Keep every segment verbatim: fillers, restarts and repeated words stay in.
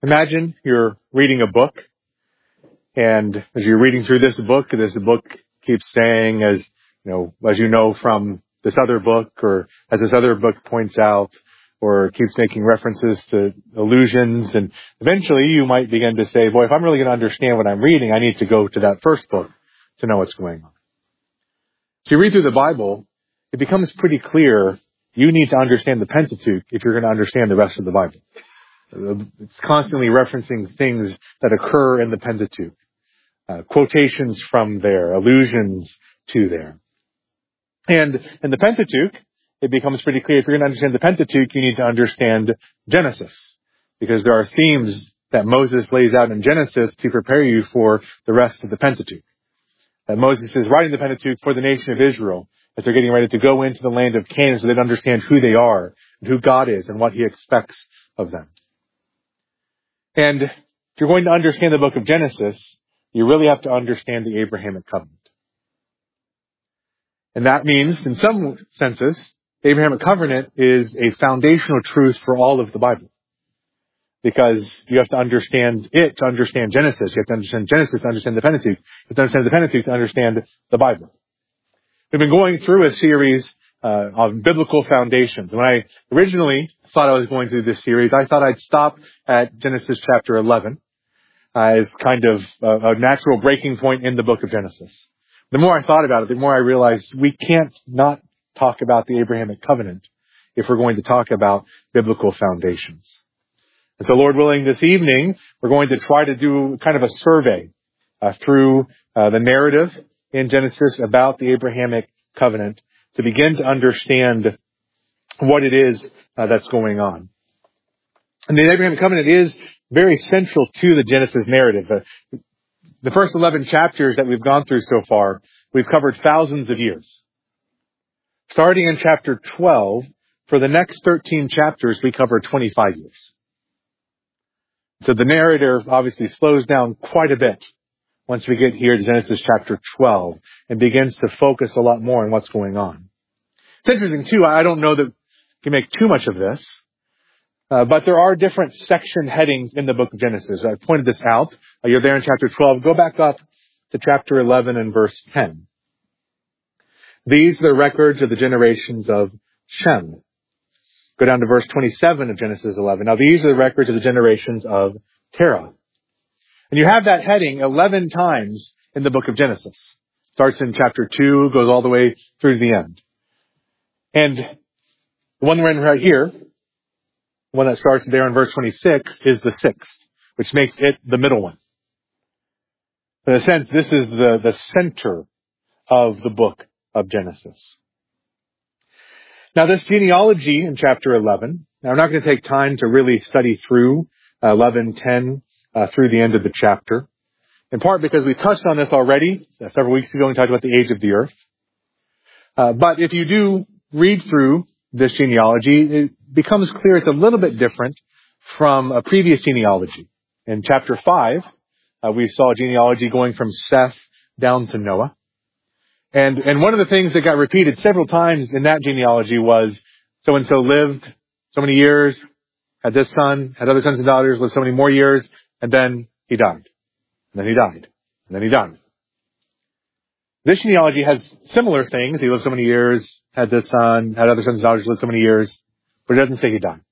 Imagine you're reading a book, and as you're reading through this book, this book keeps saying, as you know, as you know from this other book, or as this other book points out, or keeps making references to allusions, and eventually you might begin to say, boy, if I'm really going to understand what I'm reading, I need to go to that first book to know what's going on. If you read through the Bible, it becomes pretty clear you need to understand the Pentateuch if you're going to understand the rest of the Bible. It's constantly referencing things that occur in the Pentateuch. Uh, quotations from there, allusions to there. And in the Pentateuch, it becomes pretty clear if you're going to understand the Pentateuch, you need to understand Genesis. Because there are themes that Moses lays out in Genesis to prepare you for the rest of the Pentateuch. That Moses is writing the Pentateuch for the nation of Israel as they're getting ready to go into the land of Canaan so they'd understand who they are and who God is and what He expects of them. And if you're going to understand the book of Genesis, you really have to understand the Abrahamic covenant. And that means, in some senses, the Abrahamic covenant is a foundational truth for all of the Bible. Because you have to understand it to understand Genesis. You have to understand Genesis to understand the Pentateuch. You have to understand the Pentateuch to understand the Bible. We've been going through a series uh, of biblical foundations. When I originally thought I was going through this series, I thought I'd stop at Genesis chapter eleven uh, as kind of a, a natural breaking point in the book of Genesis. The more I thought about it, the more I realized we can't not talk about the Abrahamic covenant if we're going to talk about biblical foundations. And so, Lord willing, this evening, we're going to try to do kind of a survey uh, through uh, the narrative in Genesis about the Abrahamic covenant to begin to understand what it is uh, that's going on. And the Abrahamic covenant is very central to the Genesis narrative. Uh, the first eleven chapters that we've gone through so far, we've covered thousands of years. Starting in chapter twelve, for the next thirteen chapters, we cover twenty-five years. So the narrator obviously slows down quite a bit once we get here to Genesis chapter twelve and begins to focus a lot more on what's going on. It's interesting too, I don't know that we can make too much of this, uh, but there are different section headings in the book of Genesis. I pointed this out. Uh, you're there in chapter twelve. Go back up to chapter eleven and verse ten. These are the records of the generations of Shem. Go down to verse twenty-seven of Genesis eleven. Now these are the records of the generations of Terah. And you have that heading eleven times in the book of Genesis. Starts in chapter two, goes all the way through to the end. And the one we're in right here, the one that starts there in verse twenty-six, is the sixth, which makes it the middle one. In a sense, this is the, the center of the book of Genesis. Now, this genealogy in chapter eleven, now we're not going to take time to really study through uh, eleven, ten, uh, through the end of the chapter. In part because we touched on this already uh, several weeks ago when we talked about the age of the earth. Uh, but if you do read through this genealogy, it becomes clear it's a little bit different from a previous genealogy. In chapter five, uh, we saw a genealogy going from Seth down to Noah. And and one of the things that got repeated several times in that genealogy was so-and-so lived so many years, had this son, had other sons and daughters, lived so many more years, and then he died. And then he died. And then he died. This genealogy has similar things. He lived so many years, had this son, had other sons and daughters, lived so many years, but it doesn't say he died.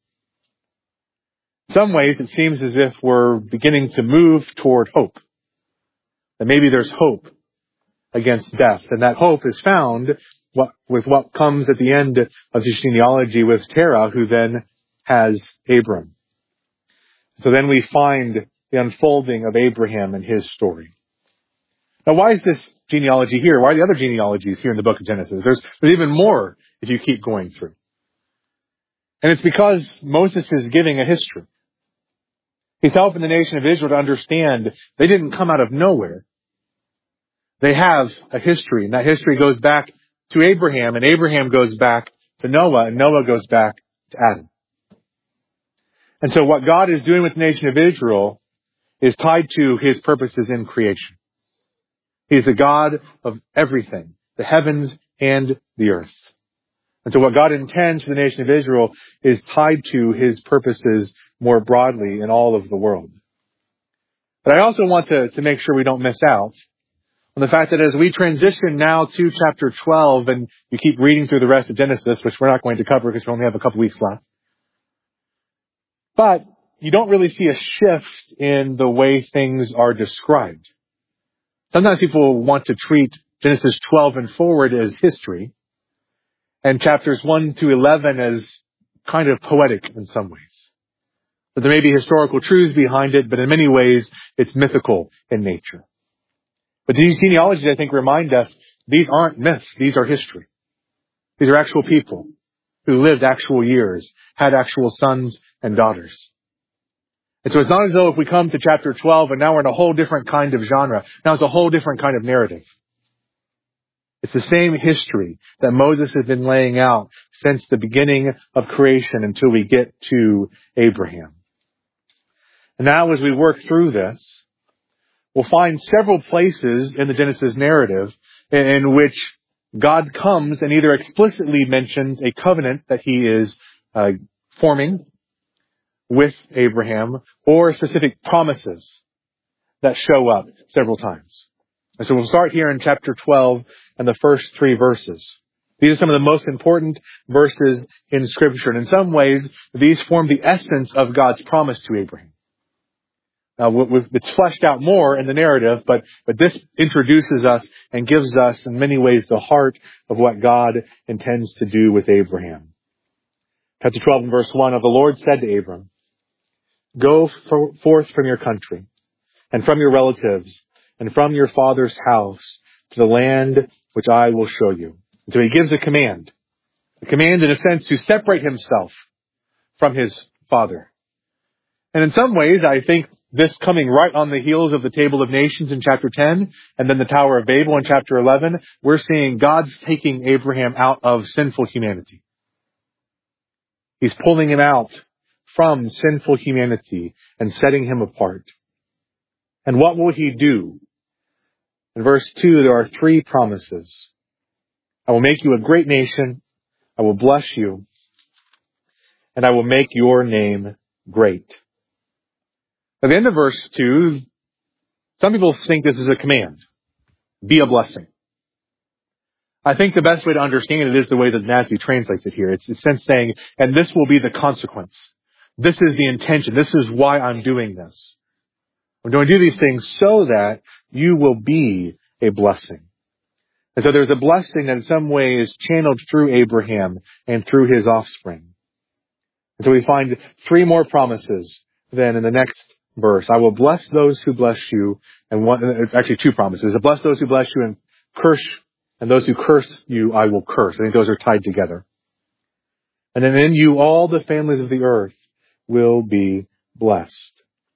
In some ways, it seems as if we're beginning to move toward hope. That maybe there's hope against death. And that hope is found what, with what comes at the end of this genealogy with Terah, who then has Abram. So then we find the unfolding of Abraham and his story. Now, why is this genealogy here? Why are the other genealogies here in the book of Genesis? There's, there's even more if you keep going through. And it's because Moses is giving a history. He's helping the nation of Israel to understand they didn't come out of nowhere. They have a history, and that history goes back to Abraham, and Abraham goes back to Noah, and Noah goes back to Adam. And so what God is doing with the nation of Israel is tied to His purposes in creation. He is the God of everything, the heavens and the earth. And so what God intends for the nation of Israel is tied to his purposes more broadly in all of the world. But I also want to, to make sure we don't miss out on the fact that as we transition now to chapter twelve, and you keep reading through the rest of Genesis, which we're not going to cover because we only have a couple weeks left, but you don't really see a shift in the way things are described. Sometimes people want to treat Genesis twelve and forward as history, and chapters one to eleven as kind of poetic in some ways. But there may be historical truths behind it, but in many ways it's mythical in nature. But these genealogies, I think, remind us these aren't myths, these are history. These are actual people who lived actual years, had actual sons and daughters. And so it's not as though if we come to chapter twelve and now we're in a whole different kind of genre, now it's a whole different kind of narrative. It's the same history that Moses has been laying out since the beginning of creation until we get to Abraham. And now as we work through this, we'll find several places in the Genesis narrative in which God comes and either explicitly mentions a covenant that he is uh, forming with Abraham, or specific promises that show up several times. And so we'll start here in chapter twelve and the first three verses. These are some of the most important verses in Scripture. And in some ways, these form the essence of God's promise to Abraham. Now, it's fleshed out more in the narrative, but, but this introduces us and gives us, in many ways, the heart of what God intends to do with Abraham. Chapter twelve and verse one, of the Lord said to Abram, "Go for, forth from your country, and from your relatives, and from your father's house, to the land which I will show you." And so he gives a command. A command, in a sense, to separate himself from his father. And in some ways, I think this coming right on the heels of the Table of Nations in chapter ten, and then the Tower of Babel in chapter eleven, we're seeing God's taking Abraham out of sinful humanity. He's pulling him out from sinful humanity and setting him apart. And what will he do? In verse two, there are three promises. I will make you a great nation. I will bless you. And I will make your name great. At the end of verse two, some people think this is a command. Be a blessing. I think the best way to understand it is the way that Matthew translates it here. It's in a sense saying, and this will be the consequence. This is the intention. This is why I'm doing this. I'm going to do these things so that you will be a blessing. And so there's a blessing that in some way is channeled through Abraham and through his offspring. And so we find three more promises then in the next verse. I will bless those who bless you, and one, actually two promises. I bless those who bless you and curse, and those who curse you I will curse. I think those are tied together. And then in you all the families of the earth will be blessed.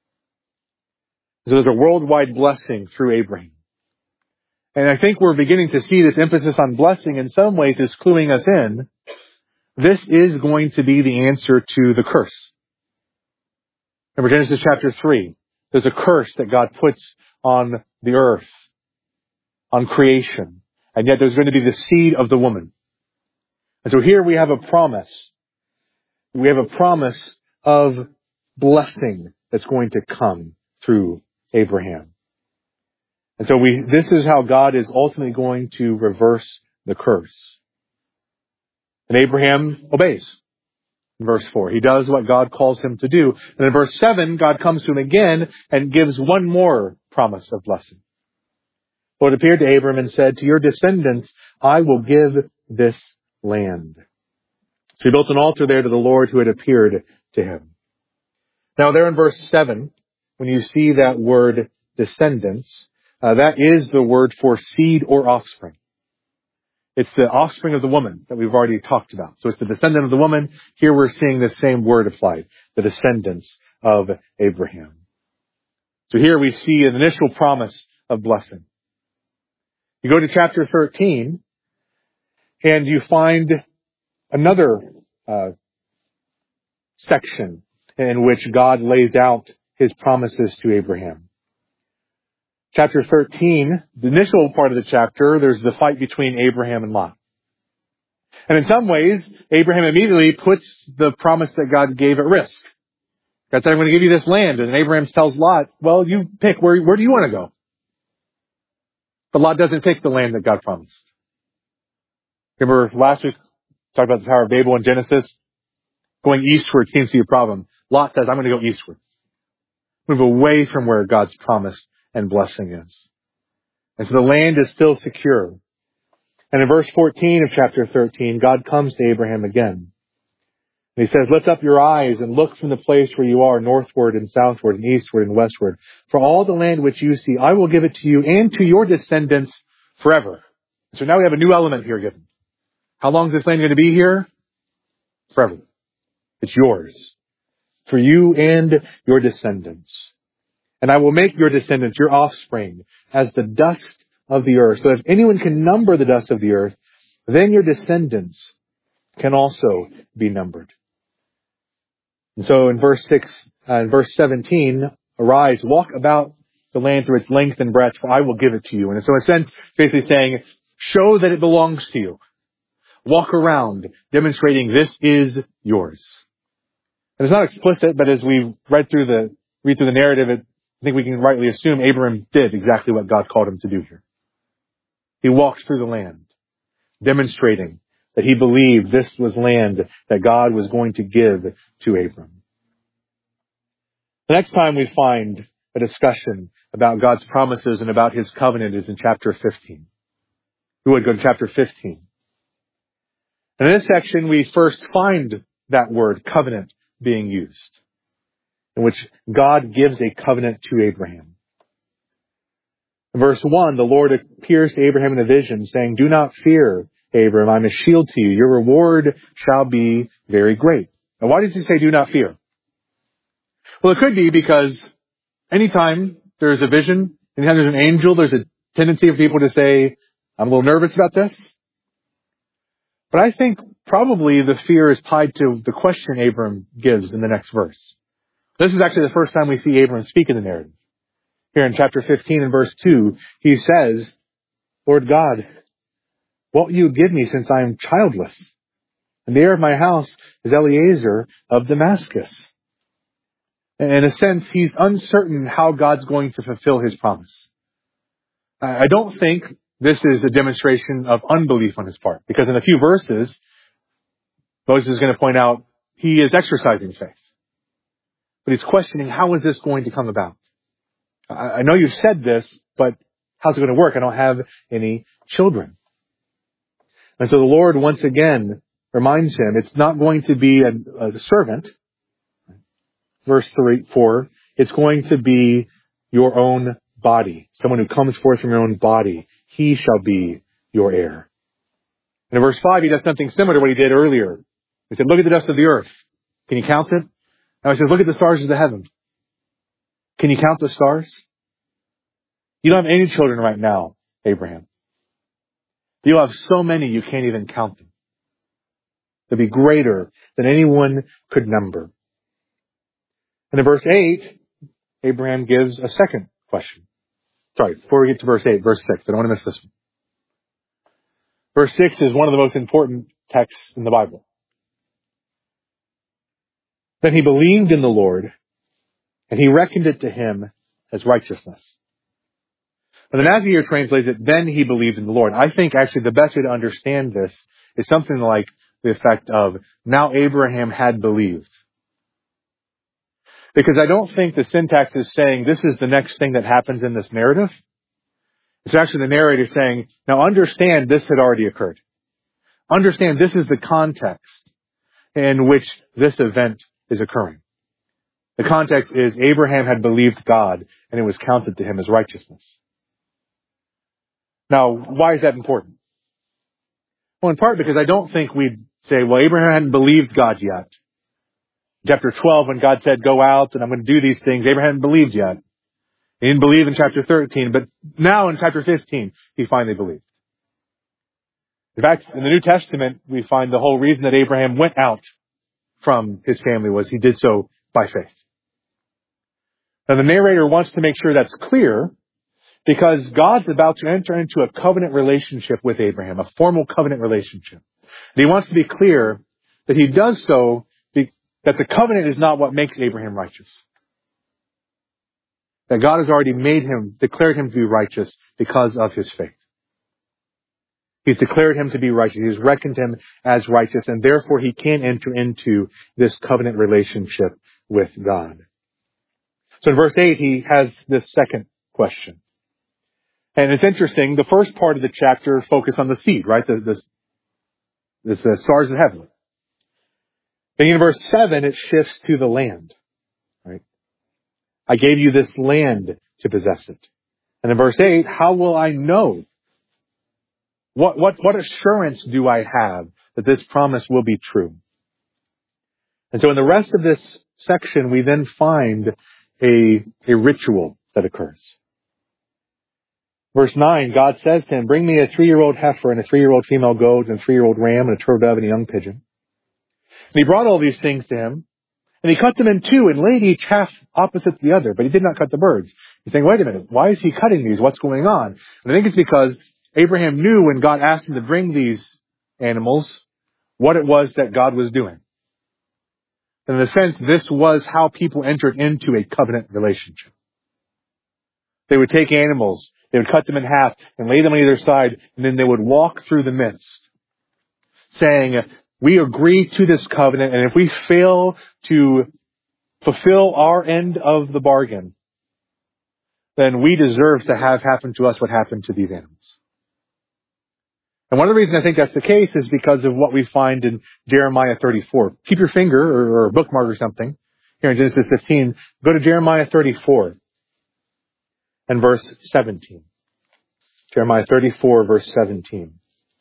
So there's a worldwide blessing through Abraham. And I think we're beginning to see this emphasis on blessing in some ways is cluing us in. This is going to be the answer to the curse. Remember Genesis chapter three. There's a curse that God puts on the earth, on creation. And yet there's going to be the seed of the woman. And so here we have a promise. We have a promise of blessing that's going to come through Abraham. And so we, this is how God is ultimately going to reverse the curse. And Abraham obeys. In verse four, he does what God calls him to do. And in verse seven, God comes to him again and gives one more promise of blessing. The Lord appeared to Abram and said, "To your descendants I will give this land." So he built an altar there to the Lord who had appeared to him. Now there in verse seven, when you see that word descendants, uh, that is the word for seed or offspring. It's the offspring of the woman that we've already talked about. So it's the descendant of the woman. Here we're seeing the same word applied, the descendants of Abraham. So here we see an initial promise of blessing. You go to chapter thirteen, and you find another uh, section in which God lays out his promises to Abraham. Chapter thirteen, the initial part of the chapter, there's the fight between Abraham and Lot. And in some ways, Abraham immediately puts the promise that God gave at risk. God said, I'm going to give you this land. And Abraham tells Lot, well, you pick. Where, where do you want to go? But Lot doesn't pick the land that God promised. Remember last week, we talked about the Tower of Babel in Genesis? Going eastward seems to be a problem. Lot says, I'm going to go eastward. Move away from where God's promise and blessing is. And so the land is still secure. And in verse fourteen of chapter thirteen, God comes to Abraham again. And he says, lift up your eyes and look from the place where you are, northward and southward and eastward and westward. For all the land which you see, I will give it to you and to your descendants forever. So now we have a new element here given. How long is this land going to be here? Forever. It's yours. For you and your descendants. And I will make your descendants, your offspring, as the dust of the earth. So if anyone can number the dust of the earth, then your descendants can also be numbered. And so in verse six, uh, in verse seventeen, arise, walk about the land through its length and breadth, for I will give it to you. And so in a sense, basically saying, show that it belongs to you. Walk around, demonstrating this is yours. And it's not explicit, but as we read through the, read through the narrative, it, I think we can rightly assume Abraham did exactly what God called him to do here. He walked through the land, demonstrating that he believed this was land that God was going to give to Abram. The next time we find a discussion about God's promises and about his covenant is in chapter fifteen. We would go to chapter fifteen. And in this section, we first find that word, covenant, being used, in which God gives a covenant to Abraham. In verse one, the Lord appears to Abraham in a vision, saying, do not fear, Abram, I'm a shield to you. Your reward shall be very great. Now, why does he say do not fear? Well, it could be because anytime there's a vision, anytime there's an angel, there's a tendency of people to say, I'm a little nervous about this. But I think probably the fear is tied to the question Abram gives in the next verse. This is actually the first time we see Abram speak in the narrative. Here in chapter fifteen and verse two, he says, Lord God, what will you give me since I am childless? And the heir of my house is Eliezer of Damascus. In a sense, he's uncertain how God's going to fulfill his promise. I don't think this is a demonstration of unbelief on his part, because in a few verses, Moses is going to point out he is exercising faith. But he's questioning, how is this going to come about? I know you've said this, but how's it going to work? I don't have any children. And so the Lord once again reminds him it's not going to be a, a servant. Verse three, four, it's going to be your own body. Someone who comes forth from your own body. He shall be your heir. And in verse five, he does something similar to what he did earlier. He said, look at the dust of the earth. Can you count it? Now he says, look at the stars of the heaven. Can you count the stars? You don't have any children right now, Abraham. You'll have so many you can't even count them. They'll be greater than anyone could number. And in verse eight, Abraham gives a second question. Sorry, before we get to verse eight, verse six. I don't want to miss this one. Verse six is one of the most important texts in the Bible. Then he believed in the Lord, and he reckoned it to him as righteousness. But the Nazir translates it, then he believed in the Lord. I think actually the best way to understand this is something like the effect of, now Abraham had believed. Because I don't think the syntax is saying this is the next thing that happens in this narrative. It's actually the narrator saying, now understand this had already occurred. Understand this is the context in which this event is occurring. The context is Abraham had believed God and it was counted to him as righteousness. Now, why is that important? Well, in part because I don't think we'd say, well, Abraham hadn't believed God yet. Chapter twelve, when God said, go out and I'm going to do these things, Abraham hadn't believed yet. He didn't believe in chapter thirteen, but now in chapter fifteen, he finally believed. In fact, in the New Testament, we find the whole reason that Abraham went out from his family was he did so by faith. Now, the narrator wants to make sure that's clear because God's about to enter into a covenant relationship with Abraham, a formal covenant relationship. And he wants to be clear that he does so, be, that the covenant is not what makes Abraham righteous. That God has already made him, declared him to be righteous because of his faith. He's declared him to be righteous. He's reckoned him as righteous, and therefore he can enter into this covenant relationship with God. So in verse eight, he has this second question. And it's interesting, the first part of the chapter focused on the seed, right? The, the, the, the stars of heaven. Then in verse seven, it shifts to the land, right? I gave you this land to possess it. And in verse eight, how will I know? What, what, what assurance do I have that this promise will be true? And so in the rest of this section, we then find a, a ritual that occurs. Verse nine, God says to him, bring me a three-year-old heifer and a three-year-old female goat and a three-year-old ram and a turtle dove and a young pigeon. And he brought all these things to him, and he cut them in two and laid each half opposite the other, but he did not cut the birds. He's saying, wait a minute, why is he cutting these? What's going on? And I think it's because Abraham knew when God asked him to bring these animals, what it was that God was doing. In a sense, this was how people entered into a covenant relationship. They would take animals, they would cut them in half and lay them on either side, and then they would walk through the midst, saying, we agree to this covenant, and if we fail to fulfill our end of the bargain, then we deserve to have happen to us what happened to these animals. And one of the reasons I think that's the case is because of what we find in Jeremiah thirty-four. Keep your finger or, or a bookmark or something here in Genesis fifteen. Go to Jeremiah thirty-four and verse seventeen. Jeremiah thirty-four, verse seventeen.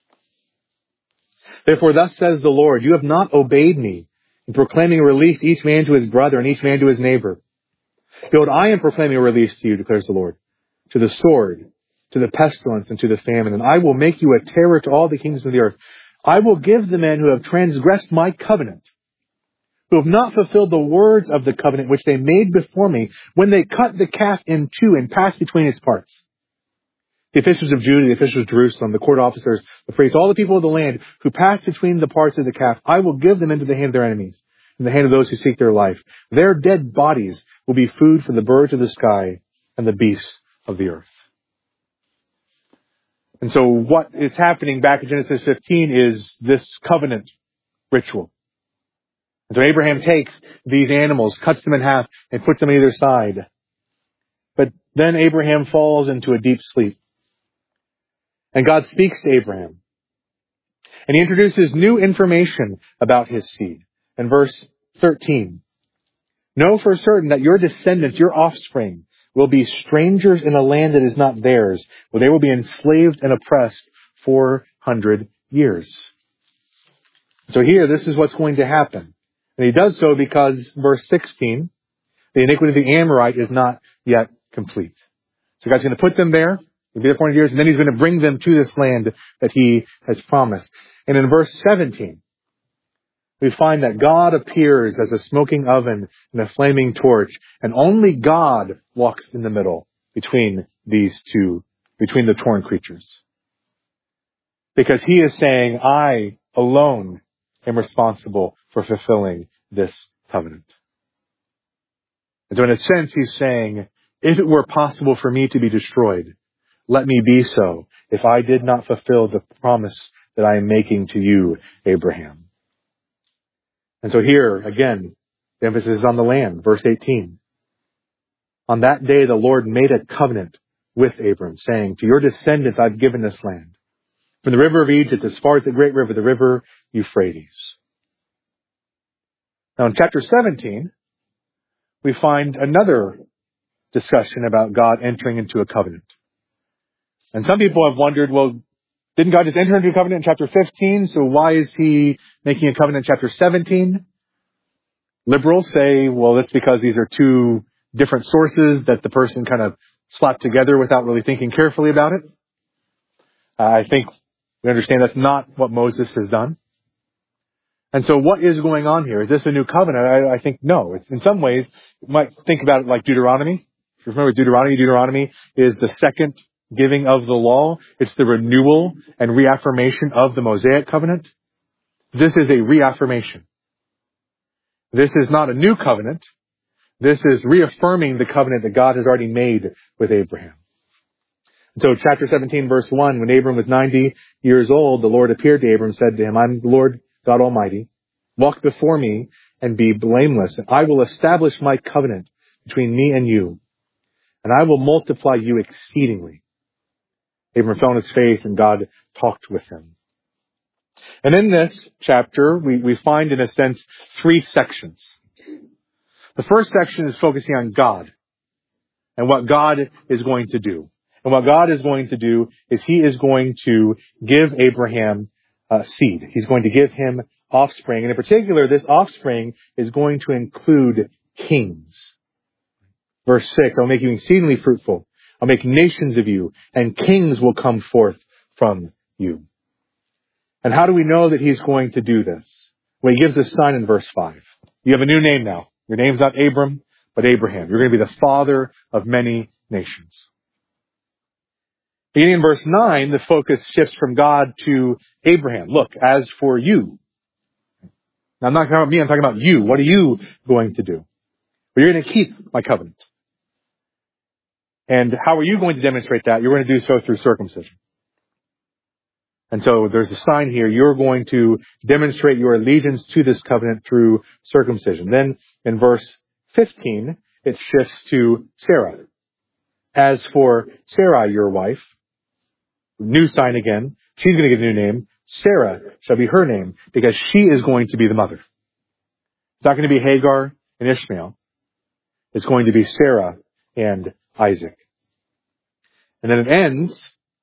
Therefore, thus says the Lord, you have not obeyed me in proclaiming a release each man to his brother and each man to his neighbor. Behold, I am proclaiming a release to you, declares the Lord, to the sword, to the pestilence, and to the famine. And I will make you a terror to all the kingdoms of the earth. I will give the men who have transgressed my covenant, who have not fulfilled the words of the covenant which they made before me, when they cut the calf in two and passed between its parts. The officials of Judah, the officials of Jerusalem, the court officers, the priests, all the people of the land who passed between the parts of the calf, I will give them into the hand of their enemies, in the hand of those who seek their life. Their dead bodies will be food for the birds of the sky and the beasts of the earth. And so what is happening back in Genesis fifteen is this covenant ritual. And so Abraham takes these animals, cuts them in half, and puts them on either side. But then Abraham falls into a deep sleep. And God speaks to Abraham. And he introduces new information about his seed. In verse thirteen, know for certain that your descendants, your offspring, will be strangers in a land that is not theirs, where they will be enslaved and oppressed four hundred years. So here, this is what's going to happen. And he does so because, verse sixteen, the iniquity of the Amorite is not yet complete. So God's going to put them there. They'll be there four hundred years, and then he's going to bring them to this land that he has promised. And in verse seventeen, we find that God appears as a smoking oven and a flaming torch, and only God walks in the middle between these two, between the torn creatures. Because he is saying, I alone am responsible for fulfilling this covenant. And so in a sense, he's saying, if it were possible for me to be destroyed, let me be so, if I did not fulfill the promise that I am making to you, Abraham. And so here, again, the emphasis is on the land. Verse eighteen. On that day, the Lord made a covenant with Abram, saying, to your descendants I've given this land, from the river of Egypt as far as the great river, the river Euphrates. Now in chapter seventeen, we find another discussion about God entering into a covenant. And some people have wondered, well, didn't God just enter into a covenant in chapter fifteen? So why is he making a covenant in chapter seventeen? Liberals say, well, that's because these are two different sources that the person kind of slapped together without really thinking carefully about it. Uh, I think we understand that's not what Moses has done. And so what is going on here? Is this a new covenant? I, I think no. It's, in some ways, you might think about it like Deuteronomy. If you're familiar with Deuteronomy, Deuteronomy is the second giving of the law. It's the renewal and reaffirmation of the Mosaic covenant. This is a reaffirmation. This is not a new covenant. This is reaffirming the covenant that God has already made with Abraham. So chapter seventeen, verse one, when Abram was ninety years old, the Lord appeared to Abram and said to him, I'm the Lord God Almighty. Walk before me and be blameless, and I will establish my covenant between me and you, and I will multiply you exceedingly. Abram fell on his face, and God talked with him. And in this chapter, we, we find, in a sense, three sections. The first section is focusing on God and what God is going to do. And what God is going to do is He is going to give Abraham uh, seed. He's going to give him offspring. And in particular, this offspring is going to include kings. Verse six, I'll make you exceedingly fruitful. I'll make nations of you, and kings will come forth from you. And how do we know that He's going to do this? Well, He gives a sign in verse five. You have a new name now. Your name's not Abram, but Abraham. You're going to be the father of many nations. Beginning in verse nine, the focus shifts from God to Abraham. Look, as for you. Now, I'm not talking about me, I'm talking about you. What are you going to do? Well, you're going to keep my covenant. And how are you going to demonstrate that? You're going to do so through circumcision. And so there's a sign here. You're going to demonstrate your allegiance to this covenant through circumcision. Then in verse fifteen, it shifts to Sarah. As for Sarai, your wife, new sign again, she's going to get a new name. Sarah shall be her name because she is going to be the mother. It's not going to be Hagar and Ishmael. It's going to be Sarah and Isaac. And then it ends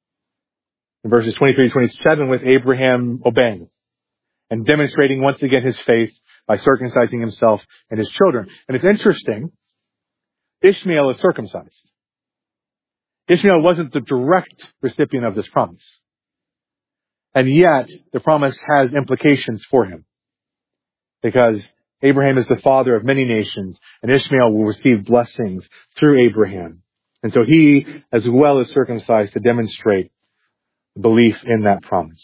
in verses twenty-three to twenty-seven with Abraham obeying and demonstrating once again his faith by circumcising himself and his children. And it's interesting, Ishmael is circumcised. Ishmael wasn't the direct recipient of this promise. And yet, the promise has implications for him. Because Abraham is the father of many nations, and Ishmael will receive blessings through Abraham. And so he, as well, is circumcised to demonstrate belief in that promise.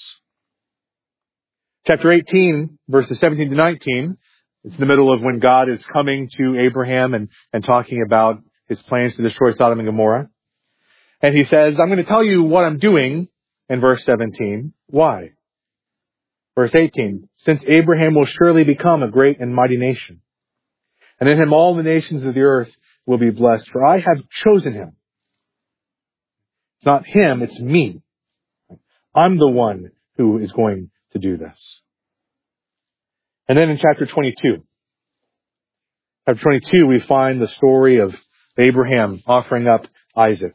Chapter eighteen, verses seventeen to nineteen, it's in the middle of when God is coming to Abraham and, and talking about his plans to destroy Sodom and Gomorrah. And he says, I'm going to tell you what I'm doing in verse seventeen. Why? Verse eighteen, since Abraham will surely become a great and mighty nation, and in him all the nations of the earth will be blessed, for I have chosen him. It's not him, it's me. I'm the one who is going to do this. And then in chapter twenty-two, chapter twenty-two, we find the story of Abraham offering up Isaac.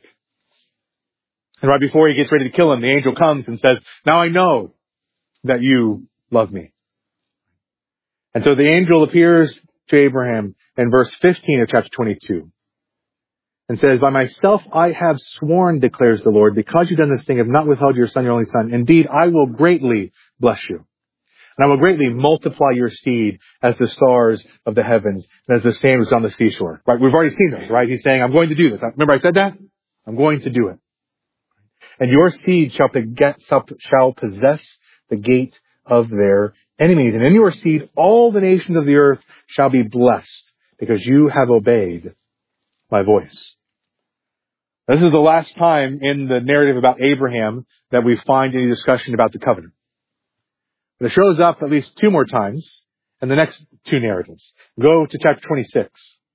And right before he gets ready to kill him, the angel comes and says, now I know that you love me. And so the angel appears to Abraham in verse fifteen of chapter twenty-two and says, by myself I have sworn, declares the Lord, because you've done this thing, have not withheld your son, your only son. Indeed, I will greatly bless you. And I will greatly multiply your seed as the stars of the heavens and as the sand is on the seashore. Right? We've already seen this, right? He's saying, I'm going to do this. Remember I said that? I'm going to do it. And your seed shall, beget, shall possess the gate of their enemies. And in your seed, all the nations of the earth shall be blessed because you have obeyed my voice. This is the last time in the narrative about Abraham that we find any discussion about the covenant. But it shows up at least two more times in the next two narratives. Go to chapter twenty-six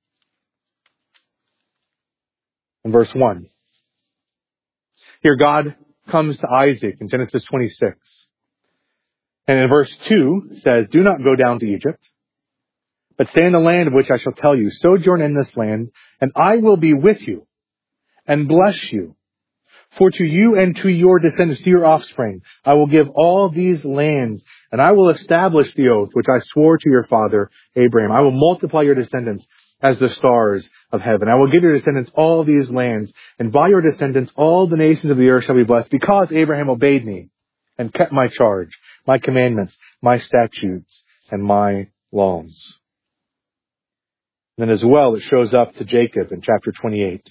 and verse one. Here God comes to Isaac in Genesis twenty-six. And in verse two says, do not go down to Egypt, but stay in the land of which I shall tell you. Sojourn in this land, and I will be with you and bless you. For to you and to your descendants, to your offspring, I will give all these lands, and I will establish the oath which I swore to your father Abraham. I will multiply your descendants as the stars of heaven. I will give your descendants all these lands, and by your descendants all the nations of the earth shall be blessed, because Abraham obeyed me and kept my charge, my commandments, my statutes, and my laws. And then as well, it shows up to Jacob in chapter twenty-eight.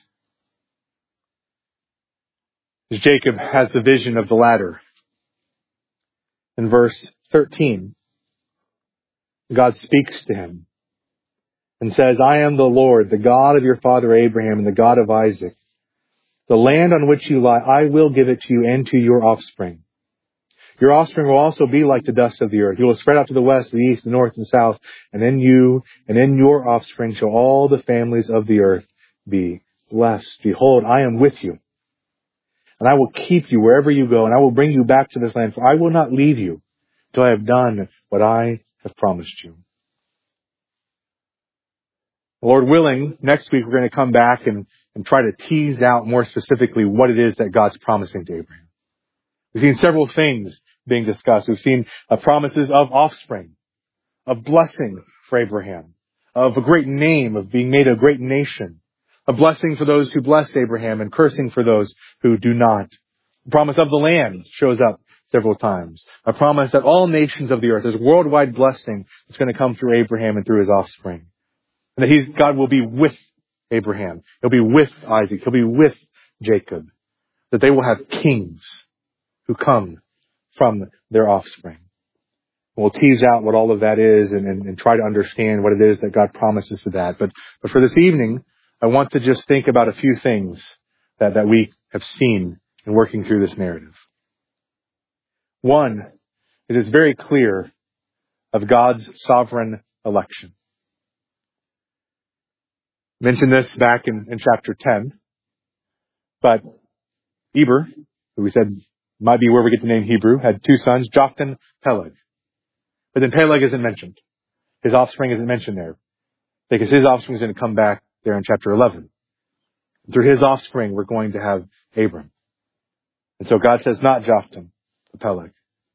As Jacob has the vision of the ladder. In verse thirteen, God speaks to him and says, I am the Lord, the God of your father Abraham and the God of Isaac. The land on which you lie, I will give it to you and to your offspring. Your offspring will also be like the dust of the earth. You will spread out to the west, the east, the north, and the south. And in you and in your offspring shall all the families of the earth be blessed. Behold, I am with you. And I will keep you wherever you go, and I will bring you back to this land. For I will not leave you till I have done what I have promised you. Lord willing, next week we're going to come back and, and try to tease out more specifically what it is that God's promising to Abraham. We've seen several things being discussed. We've seen uh, promises of offspring, of blessing for Abraham, of a great name, of being made a great nation, a blessing for those who bless Abraham and cursing for those who do not. The promise of the land shows up several times. A promise that all nations of the earth, there's worldwide blessing that's going to come through Abraham and through his offspring. And that he's, God will be with Abraham. He'll be with Isaac. He'll be with Jacob. That they will have kings who come from their offspring. We'll tease out what all of that is and, and, and try to understand what it is that God promises to that. But, but for this evening, I want to just think about a few things that, that we have seen in working through this narrative. One is it's very clear of God's sovereign election. Mentioned this back in, in chapter ten, but Eber, who we said might be where we get the name Hebrew, had two sons, Joktan, Peleg. But then Peleg isn't mentioned. His offspring isn't mentioned there, because his offspring is going to come back there in chapter eleven. Through his offspring, we're going to have Abram. And so God says not Joktan, but Peleg.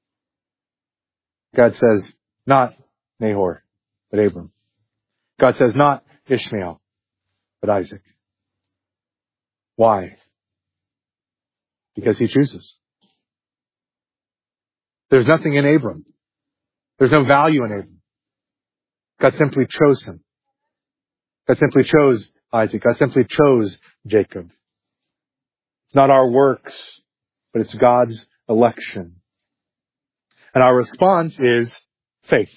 God says not Nahor, but Abram. God says not Ishmael, but Isaac. Why? Because he chooses. There's nothing in Abram. There's no value in Abram. God simply chose him. God simply chose Isaac. God simply chose Jacob. It's not our works, but it's God's election. And our response is faith.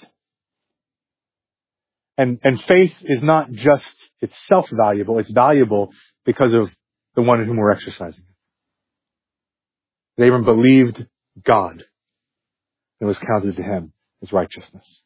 And, and faith is not just itself valuable. It's valuable because of the one in whom we're exercising it. Abram believed God, and it was counted to him as righteousness.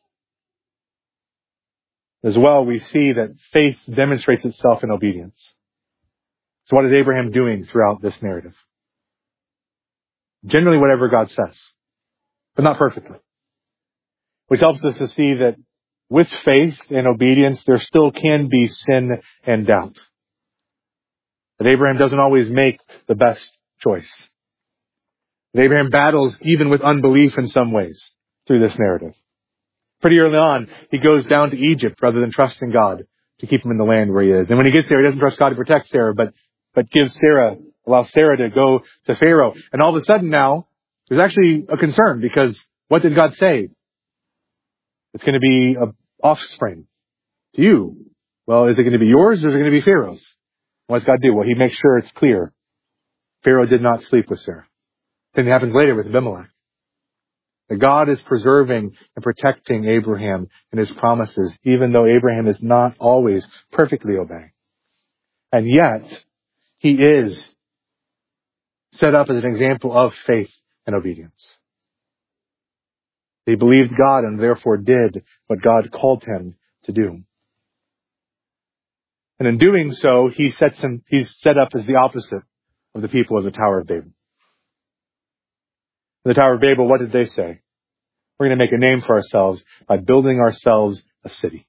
As well, we see that faith demonstrates itself in obedience. So what is Abraham doing throughout this narrative? Generally whatever God says, but not perfectly. Which helps us to see that with faith and obedience, there still can be sin and doubt. That Abraham doesn't always make the best choice. That Abraham battles even with unbelief in some ways through this narrative. Pretty early on, he goes down to Egypt rather than trusting God to keep him in the land where he is. And when he gets there, he doesn't trust God to protect Sarah, but, but gives Sarah, allows Sarah to go to Pharaoh. And all of a sudden now, there's actually a concern, because what did God say? It's going to be an offspring to you. Well, is it going to be yours or is it going to be Pharaoh's? What does God do? Well, he makes sure it's clear. Pharaoh did not sleep with Sarah. Then it happens later with Abimelech. That God is preserving and protecting Abraham and his promises, even though Abraham is not always perfectly obeying. And yet, he is set up as an example of faith and obedience. He believed God and therefore did what God called him to do. And in doing so, he sets him, he's set up as the opposite of the people of the Tower of Babel. In the Tower of Babel, what did they say? We're going to make a name for ourselves by building ourselves a city.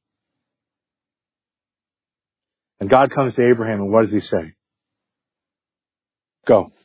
And God comes to Abraham, and what does he say? Go.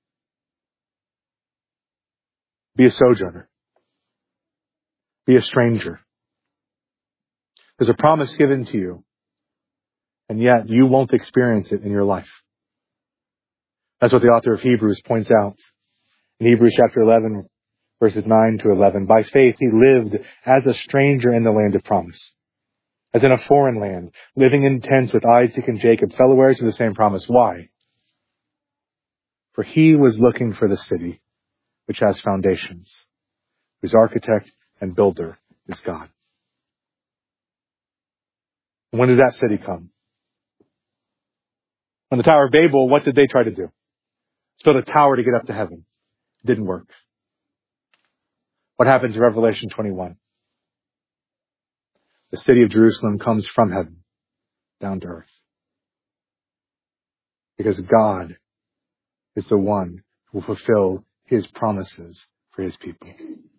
Be a sojourner. Be a stranger. There's a promise given to you, and yet you won't experience it in your life. That's what the author of Hebrews points out. In Hebrews chapter eleven, verses nine to eleven, by faith he lived as a stranger in the land of promise, as in a foreign land, living in tents with Isaac and Jacob, fellow heirs of the same promise. Why? For he was looking for the city which has foundations, whose architect and builder is God. When did that city come? When the Tower of Babel, what did they try to do? Build a tower to get up to heaven. It didn't work. What happens in Revelation twenty-one? The city of Jerusalem comes from heaven down to earth. Because God is the one who will fulfill his promises for his people.